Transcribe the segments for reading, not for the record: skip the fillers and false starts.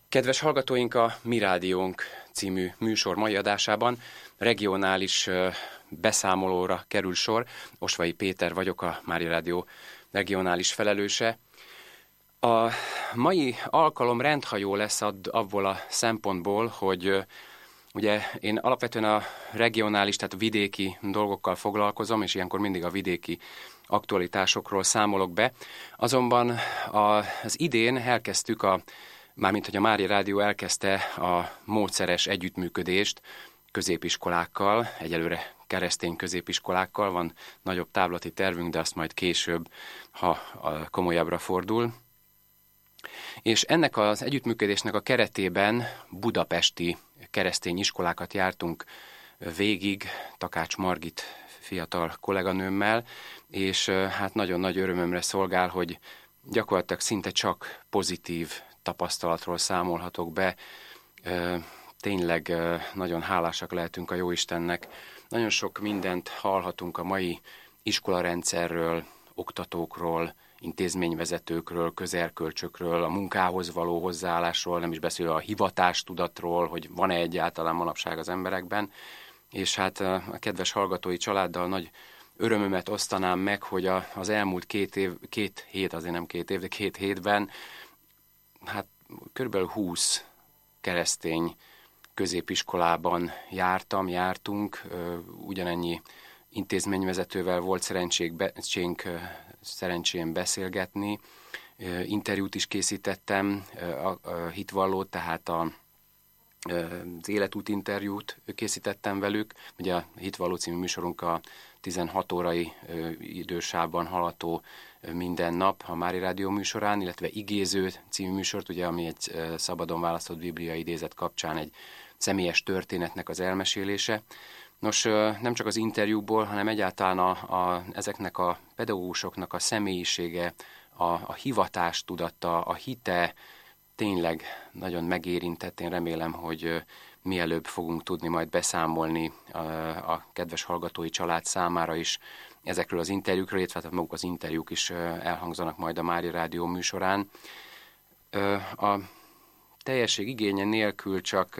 Kedves hallgatóink, a Mi Rádiónk című műsor mai adásában regionális beszámolóra kerül sor. Osvai Péter vagyok, a Mária Rádió regionális felelőse. A mai alkalom rendhagyó lesz abból a szempontból, hogy ugye én alapvetően a regionális, tehát vidéki dolgokkal foglalkozom, és ilyenkor mindig a vidéki aktualitásokról számolok be. Azonban az idén elkezdtük mármint hogy a Mária Rádió elkezdte a módszeres együttműködést középiskolákkal, egyelőre keresztény középiskolákkal, van nagyobb távlati tervünk, de azt majd később, ha komolyabbra fordul. És ennek az együttműködésnek a keretében budapesti keresztény iskolákat jártunk végig, Takács Margit fiatal kolléganőmmel, és hát nagyon nagy örömömre szolgál, hogy gyakorlatilag szinte csak pozitív tapasztalatról számolhatok be. Tényleg nagyon hálásak lehetünk a Jóistennek. Nagyon sok mindent hallhatunk a mai iskolarendszerről, oktatókról, intézményvezetőkről, közerkölcsökről, a munkához való hozzáállásról, nem is beszélve a hivatástudatról, hogy van-e egyáltalán manapság az emberekben. És hát a kedves hallgatói családdal nagy örömömet osztanám meg, hogy az elmúlt két hétben hát körülbelül 20 keresztény középiskolában jártunk, ugyanennyi intézményvezetővel volt szerencsém beszélgetni, interjút is készítettem, a hitvallót, tehát az életút interjút készítettem velük. Ugye a Hitvalló című műsorunk a 16 órai idősávban hallható minden nap a Mária Rádió műsorán, illetve Igéző című műsort, ugye, ami egy szabadon választott bibliai idézet kapcsán egy személyes történetnek az elmesélése. Nos, nem csak az interjúból, hanem egyáltalán ezeknek a pedagógusoknak a személyisége, a hivatástudata, a hite tényleg nagyon megérintett. Én remélem, hogy mielőbb fogunk tudni majd beszámolni a kedves hallgatói család számára is ezekről az interjúkról, illetve maguk az interjúk is elhangzanak majd a Mária Rádió műsorán. A teljesség igénye nélkül csak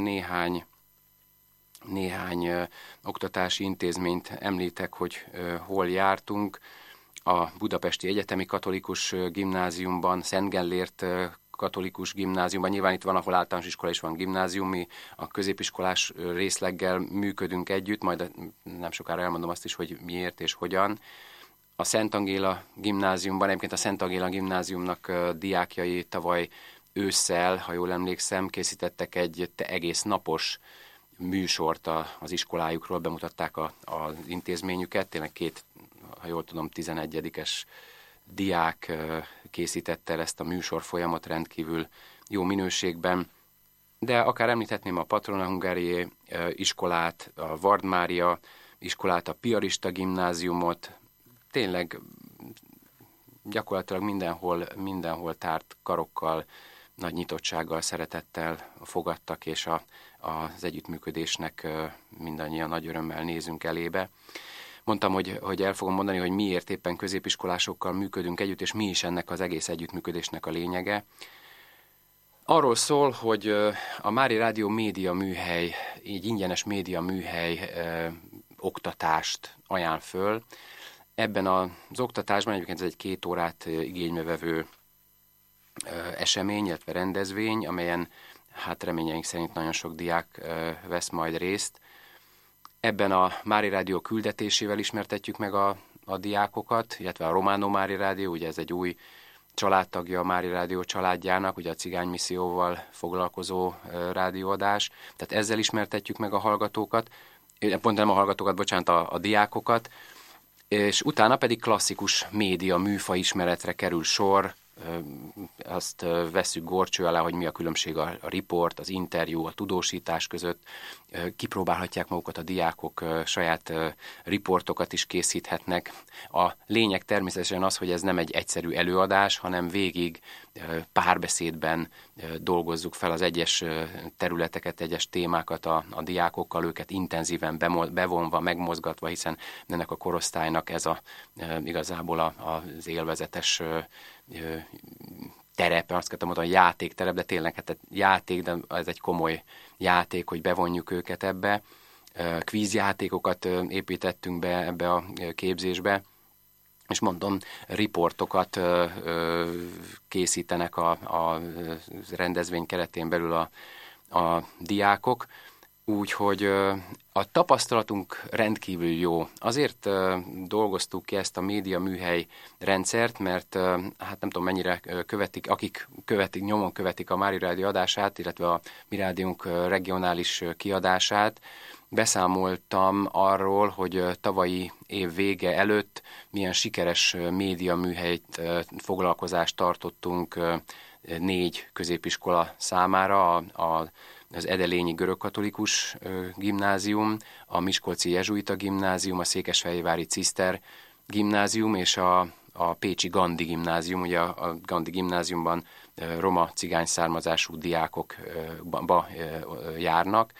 néhány oktatási intézményt említek, hogy hol jártunk. A Budapesti Egyetemi Katolikus Gimnáziumban, Szent Gellért katolikus gimnáziumban, nyilván itt van, ahol általános iskola is van gimnázium, mi a középiskolás részleggel működünk együtt, majd nem sokára elmondom azt is, hogy miért és hogyan. A Szent Angéla gimnáziumban, egyébként a Szent Angéla gimnáziumnak diákjai tavaly ősszel, ha jól emlékszem, készítettek egy egész napos műsort az iskolájukról, bemutatták az intézményüket, tényleg ha jól tudom, 11-es diák készítette el ezt a műsor folyamat rendkívül jó minőségben, de akár említhetném a Patrona Hungarié iskolát, a Vard Mária iskolát, a Piarista gimnáziumot, tényleg gyakorlatilag mindenhol tárt karokkal, nagy nyitottsággal, szeretettel fogadtak, és az együttműködésnek mindannyian nagy örömmel nézünk elébe. Mondtam, hogy el fogom mondani, hogy miért éppen középiskolásokkal működünk együtt, és mi is ennek az egész együttműködésnek a lényege. Arról szól, hogy a Mária Rádió média műhely, így ingyenes média műhely oktatást ajánl föl. Ebben az oktatásban egyébként ez egy 2 órát igénybe vevő esemény, illetve rendezvény, amelyen hát reményeink szerint nagyon sok diák vesz majd részt. Ebben a Mária Rádió küldetésével ismertetjük meg a diákokat, illetve a Románó Mária Rádió, ugye ez egy új családtagja a Mária Rádió családjának, ugye a cigánymisszióval foglalkozó rádióadás. Tehát ezzel ismertetjük meg a hallgatókat, pont nem a hallgatókat, bocsánat, a diákokat, és utána pedig klasszikus média műfaj ismeretre kerül sor. Azt vesszük górcső alá, hogy mi a különbség a riport, az interjú, a tudósítás között. Kipróbálhatják magukat a diákok, saját riportokat is készíthetnek. A lényeg természetesen az, hogy ez nem egy egyszerű előadás, hanem végig párbeszédben dolgozzuk fel az egyes területeket, egyes témákat a diákokkal, őket intenzíven bevonva, megmozgatva, hiszen ennek a korosztálynak ez igazából az élvezetes terep, azt kell mondani, játékterep, de tényleg hát játék, de ez egy komoly játék, hogy bevonjuk őket ebbe. Kvízjátékokat építettünk be ebbe a képzésbe, és mondom, riportokat készítenek a rendezvény keretén belül a diákok, úgyhogy a tapasztalatunk rendkívül jó. Azért dolgoztuk ki ezt a média műhely rendszert, mert hát nem tudom mennyire követik, akik nyomon követik a Mária Rádió adását, illetve a mi rádiónk regionális kiadását. Beszámoltam arról, hogy tavalyi év vége előtt milyen sikeres média műhelyt foglalkozást tartottunk 4 középiskola számára, az Edelényi Görögkatolikus Gimnázium, a Miskolci Jezsuita Gimnázium, a Székesfehérvári Ciszter Gimnázium és a Pécsi Gandhi Gimnázium. Ugye a Gandhi Gimnáziumban roma cigány származású diákok járnak,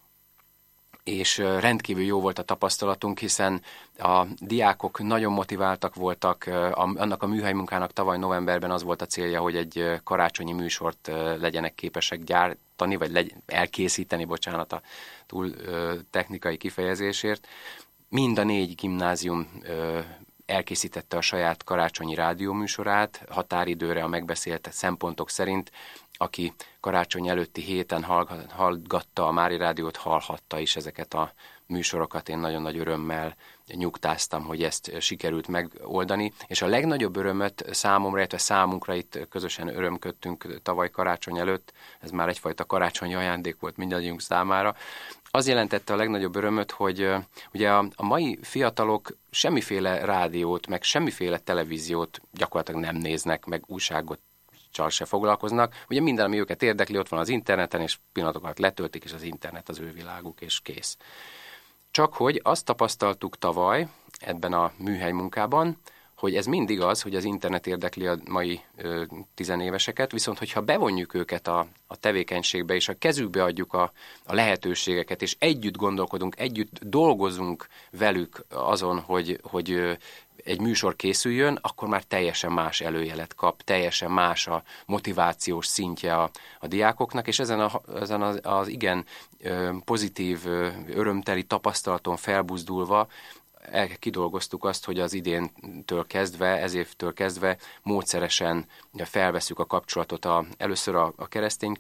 és rendkívül jó volt a tapasztalatunk, hiszen a diákok nagyon motiváltak voltak, annak a műhelymunkának tavaly novemberben az volt a célja, hogy egy karácsonyi műsort legyenek képesek gyártani, vagy elkészíteni, bocsánat a túl technikai kifejezésért. Mind a 4 gimnázium elkészítette a saját karácsonyi rádióműsorát, határidőre a megbeszélt szempontok szerint. Aki karácsony előtti héten hallgatta a Mária Rádiót, hallhatta is ezeket a műsorokat. Én nagyon nagy örömmel nyugtáztam, hogy ezt sikerült megoldani, és a legnagyobb örömöt számomra, illetve számunkra itt közösen örömködtünk tavaly karácsony előtt, ez már egyfajta karácsonyi ajándék volt mindannyiunk számára. Az jelentette a legnagyobb örömöt, hogy ugye a mai fiatalok semmiféle rádiót, meg semmiféle televíziót gyakorlatilag nem néznek, meg újságot se foglalkoznak. Ugye minden, ami őket érdekli, ott van az interneten, és pillanatokat letöltik, és az internet az ő világuk, és kész. Csak hogy azt tapasztaltuk tavaly ebben a műhely munkában, hogy ez mind igaz, hogy az internet érdekli a mai tizenéveseket, viszont hogyha bevonjuk őket a tevékenységbe, és a kezükbe adjuk a lehetőségeket, és együtt gondolkodunk, együtt dolgozunk velük azon, hogy egy műsor készüljön, akkor már teljesen más előjelet kap, teljesen más a motivációs szintje a diákoknak, és ezen az igen pozitív, örömteli tapasztalaton felbuzdulva kidolgoztuk azt, hogy az idéntől kezdve, ez évtől kezdve módszeresen felveszük a kapcsolatot először a keresztény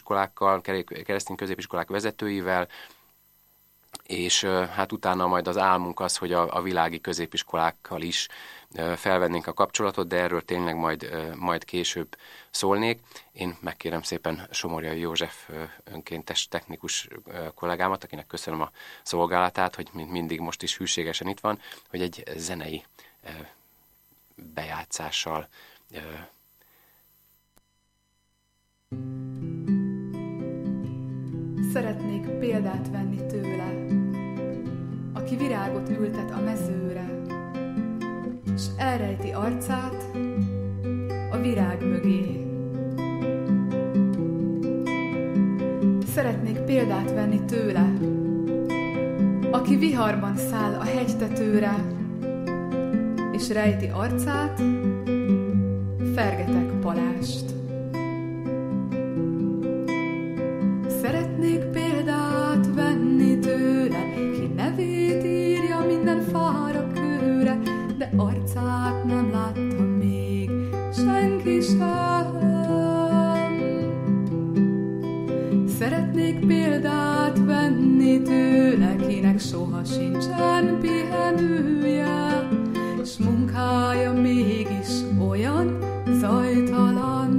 középiskolák vezetőivel, és hát utána majd az álmunk az, hogy a világi középiskolákkal is felvennénk a kapcsolatot, de erről tényleg majd később szólnék. Én megkérem szépen Somorjai József önkéntes technikus kollégámat, akinek köszönöm a szolgálatát, hogy mindig most is hűségesen itt van, hogy egy zenei bejátszással szeretnék példát venni tőle, aki virágot ültet a mezőre, s elrejti arcát a virág mögé. Szeretnék példát venni tőle, aki viharban száll a hegytetőre, és rejti arcát Fergetek Balást. Szeretnék példát venni tőle, ki nevét írja minden fára kőre, de arcát nem látta még senki sem. Szeretnék példát venni tőle, kinek soha sincsen pihenője, s munkája mégis olyan zajtalan.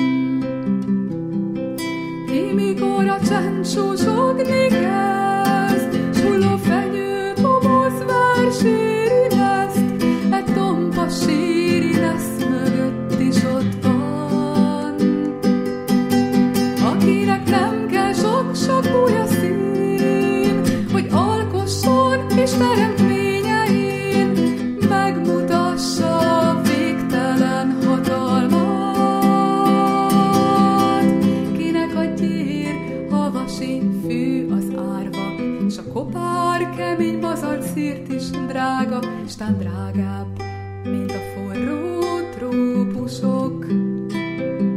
Ki mikor a csend susogni kezd, s hulló fenyő boboz verséri leszt, egy tompa síri lesz mögött is ott van. Akinek nem kell sok-sok új szín, hogy alkosson és teremtményein megmutassa a végtelen hatalmat. Kinek a gyér havasi fű az árva, s a kopár kemény bazalt szírt is drága, s tán drágább, mint a forró trópusok.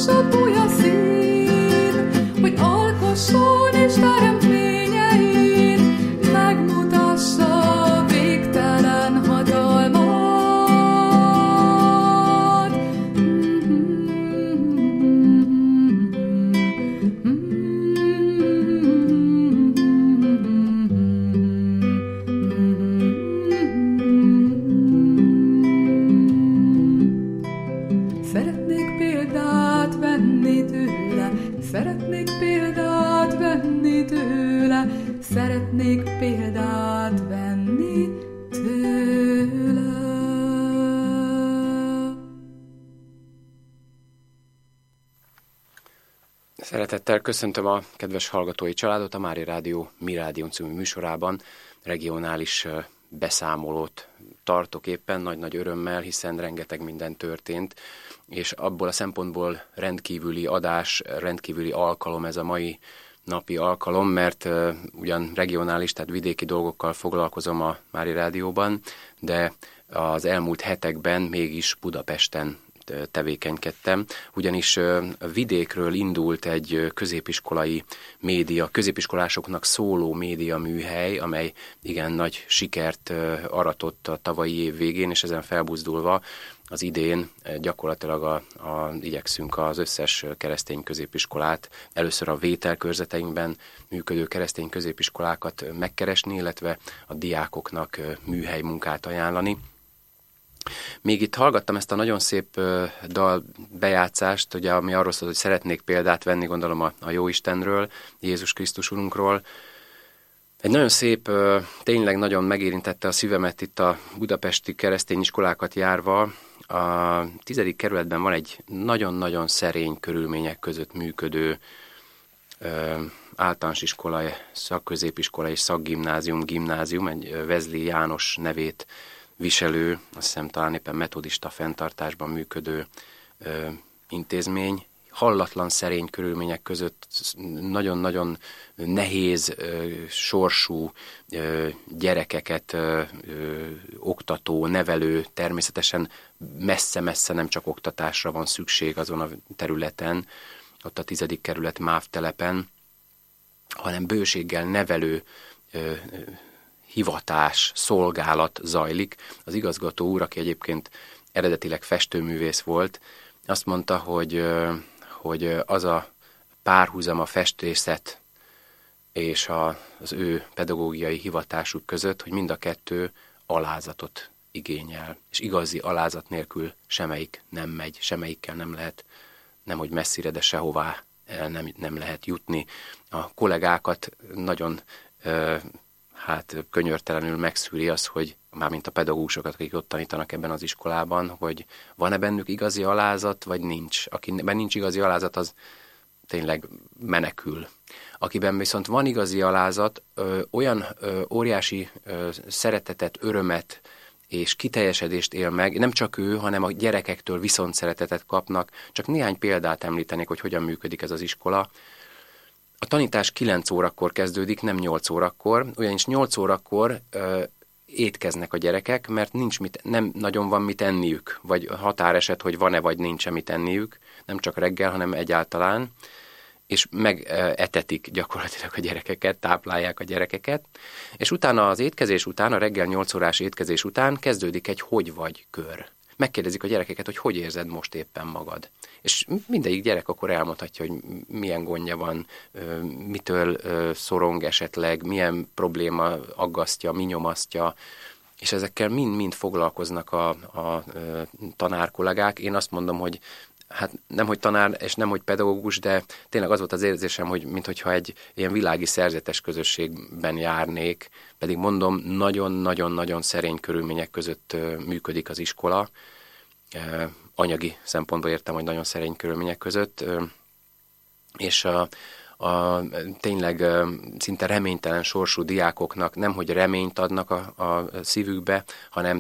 sok új szín, hogy alkosson és teremtményein megmutassa végtelen hatalmat. Szeretnék példát venni tőle, szeretnék példát venni tőle, szeretnék példát venni tőle. Szeretettel köszöntöm a kedves hallgatói családot a Mária Rádió Mi Rádión című műsorában. Regionális beszámolót tartok éppen nagy-nagy örömmel, hiszen rengeteg minden történt, és abból a szempontból rendkívüli adás, rendkívüli alkalom ez a mai napi alkalom, mert ugyan regionális, tehát vidéki dolgokkal foglalkozom a Mária Rádióban, de az elmúlt hetekben mégis Budapesten tevékenykedtem, ugyanis vidékről indult egy középiskolai média, középiskolásoknak szóló média műhely, amely igen nagy sikert aratott a tavalyi év végén, és ezen felbuzdulva az idén gyakorlatilag igyekszünk az összes keresztény középiskolát, először a vételkörzeteinkben működő keresztény középiskolákat megkeresni, illetve a diákoknak műhely munkát ajánlani. Még itt hallgattam ezt a nagyon szép dal bejátszást, ugye, ami arról szól, hogy szeretnék példát venni, gondolom a Jóistenről, Jézus Krisztus Urunkról. Egy nagyon szép, tényleg nagyon megérintette a szívemet itt a budapesti keresztény iskolákat járva. A 10. kerületben van egy nagyon-nagyon szerény körülmények között működő általános iskola, szakközépiskola és gimnázium, egy Wesley János nevét viselő, azt hiszem talán éppen metodista fenntartásban működő intézmény. Hallatlan szerény körülmények között nagyon-nagyon nehéz sorsú gyerekeket oktató, nevelő, természetesen messze-messze nem csak oktatásra van szükség azon a területen, ott a 10. kerület MÁV telepen, hanem bőséggel nevelő hivatás, szolgálat zajlik. Az igazgató úr, aki egyébként eredetileg festőművész volt, azt mondta, hogy az a párhuzam a festészet és az ő pedagógiai hivatásuk között, hogy mind a kettő alázatot igényel. És igazi alázat nélkül semmelyik nem megy, semmelyikkel nem lehet, nemhogy messzire, de sehová nem lehet jutni. A kollégákat nagyon könyörtelenül megszűri az, hogy mármint a pedagógusokat, akik ott tanítanak ebben az iskolában, hogy van-e bennük igazi alázat, vagy nincs. Akiben nincs igazi alázat, az tényleg menekül. Akiben viszont van igazi alázat, olyan óriási szeretetet, örömet és kiteljesedést él meg, nem csak ő, hanem a gyerekektől viszont szeretetet kapnak. Csak néhány példát említenék, hogy hogyan működik ez az iskola. A tanítás 9 órakor kezdődik, nem 8 órakor, ugyanis 8 órakor étkeznek a gyerekek, mert nem nagyon van mit enniük, vagy határeset, hogy van-e vagy nincs mit enniük, nem csak reggel, hanem egyáltalán, és megetetik gyakorlatilag a gyerekeket, táplálják a gyerekeket, és utána az étkezés után, a reggel 8 órás étkezés után kezdődik egy hogy vagy kör. Megkérdezik a gyerekeket, hogy érzed most éppen magad. És mindegyik gyerek akkor elmondhatja, hogy milyen gondja van, mitől szorong esetleg, milyen probléma aggasztja, mi nyomasztja, és ezekkel mind-mind foglalkoznak a tanárkollégák. Én azt mondom, hogy hát nem hogy tanár, és nem hogy pedagógus, de tényleg az volt az érzésem, hogy minthogyha egy ilyen világi szerzetes közösségben járnék, pedig mondom, nagyon-nagyon-nagyon szerény körülmények között működik az iskola. Anyagi szempontból értem, hogy nagyon szerény körülmények között, és tényleg szinte reménytelen sorsú diákoknak nemhogy reményt adnak a szívükbe, hanem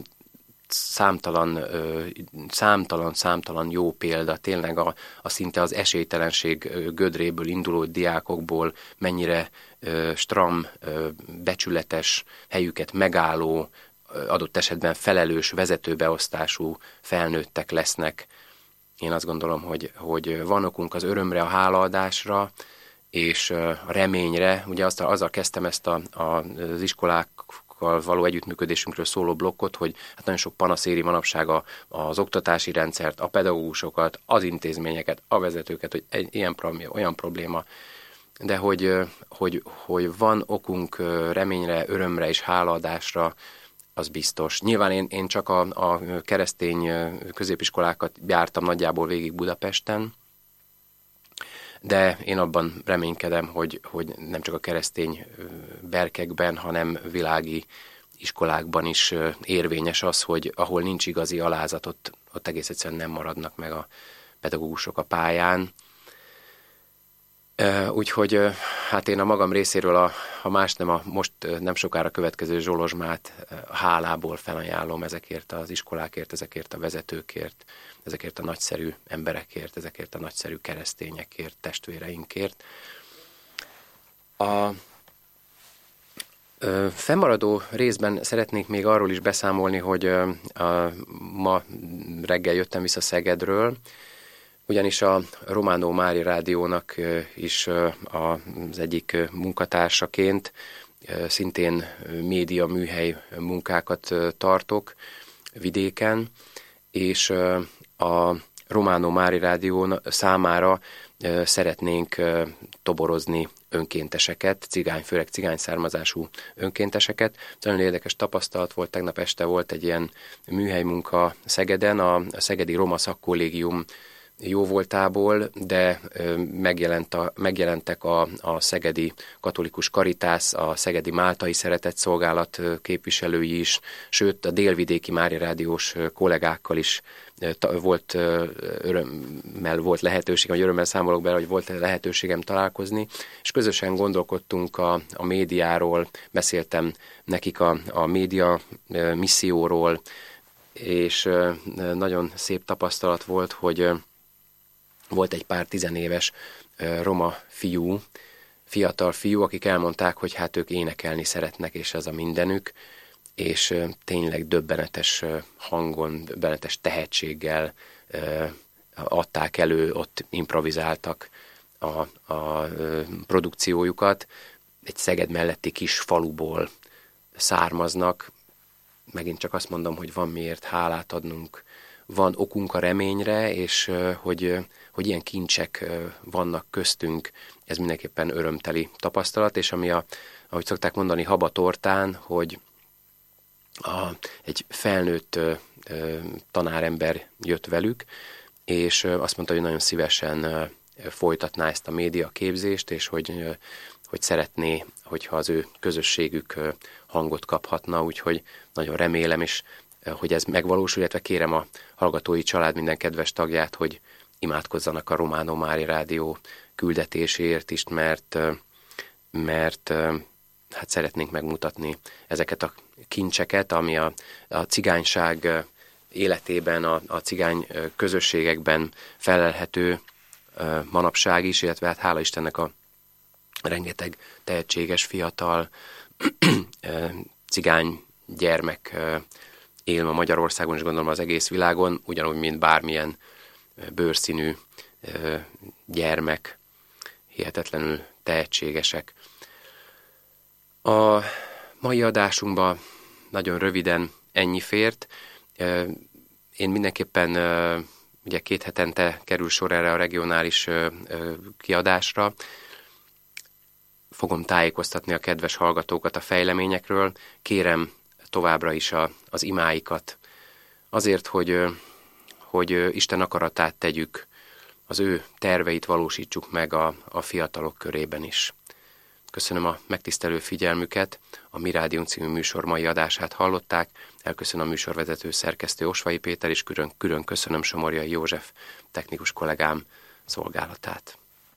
számtalan jó példa, tényleg a szinte az esélytelenség gödréből induló diákokból mennyire stram, becsületes, helyüket megálló, adott esetben felelős vezetőbeosztású felnőttek lesznek, Én azt gondolom, hogy van okunk az örömre, a hálaadásra, és a reményre. Ugye azzal kezdtem ezt az iskolákkal való együttműködésünkről szóló blokkot, hogy hát nagyon sok panasz éri manapság az oktatási rendszert, a pedagógusokat, az intézményeket, a vezetőket, hogy ilyen probléma, olyan probléma, de hogy van okunk reményre, örömre és hálaadásra, az biztos. Nyilván én csak a keresztény középiskolákat jártam nagyjából végig Budapesten, de én abban reménykedem, hogy nem csak a keresztény berkekben, hanem világi iskolákban is érvényes az, hogy ahol nincs igazi alázat, ott egész egyszerűen nem maradnak meg a pedagógusok a pályán. Úgyhogy hát én a magam részéről, ha más nem, most nem sokára következő Zsolozsmát hálából felajánlom ezekért az iskolákért, ezekért a vezetőkért, ezekért a nagyszerű emberekért, ezekért a nagyszerű keresztényekért, testvéreinkért. A fennmaradó részben szeretnék még arról is beszámolni, hogy ma reggel jöttem vissza Szegedről, ugyanis a Románó Mária Rádiónak is az egyik munkatársaként szintén média műhely munkákat tartok vidéken, és a Románó Mária Rádió számára szeretnénk toborozni önkénteseket, főleg cigány származású önkénteseket. Nagyon érdekes tapasztalat volt, tegnap este volt egy ilyen műhelymunka Szegeden, a Szegedi Roma Szakkollégium jóvoltából, de megjelentek a Szegedi Katolikus Karitász, a Szegedi Máltai Szeretetszolgálat képviselői is, sőt a délvidéki Mária Rádiós kollégákkal is volt lehetőség, vagy örömmel számolok bele, hogy volt lehetőségem találkozni, és közösen gondolkodtunk a médiáról, beszéltem nekik a média misszióról, és nagyon szép tapasztalat volt, hogy volt egy pár tizenéves roma fiatal fiú, akik elmondták, hogy hát ők énekelni szeretnek, és ez a mindenük, és tényleg döbbenetes hangon, döbbenetes tehetséggel adták elő, ott improvizáltak a produkciójukat. Egy Szeged melletti kis faluból származnak. Megint csak azt mondom, hogy van miért hálát adnunk, van okunk a reményre, és hogy ilyen kincsek vannak köztünk, ez mindenképpen örömteli tapasztalat, és ami ahogy szokták mondani, habatortán, hogy egy felnőtt tanárember jött velük, és azt mondta, hogy nagyon szívesen folytatná ezt a média képzést, és hogy szeretné, hogyha az ő közösségük hangot kaphatna, úgyhogy nagyon remélem, és hogy ez megvalósul, illetve kérem a hallgatói család minden kedves tagját, hogy imádkozzanak a Románó Mária Rádió küldetéséért is, mert hát szeretnénk megmutatni ezeket a kincseket, ami a cigányság életében, a cigány közösségekben felelhető manapság is, illetve hát hála Istennek a rengeteg tehetséges, fiatal cigány gyermek él ma Magyarországon, és gondolom az egész világon, ugyanúgy, mint bármilyen bőrszínű gyermek, hihetetlenül tehetségesek. A mai adásunkban nagyon röviden ennyi fért. Én mindenképpen ugye 2 hetente kerül sor erre a regionális kiadásra. Fogom tájékoztatni a kedves hallgatókat a fejleményekről. Kérem továbbra is az imáikat azért, hogy Isten akaratát tegyük, az ő terveit valósítsuk meg a fiatalok körében is. Köszönöm a megtisztelő figyelmüket, a Mi Rádiónk című műsor mai adását hallották, elköszönöm a műsorvezető szerkesztő Osvai Péter, és külön köszönöm Somorjai József technikus kollégám szolgálatát.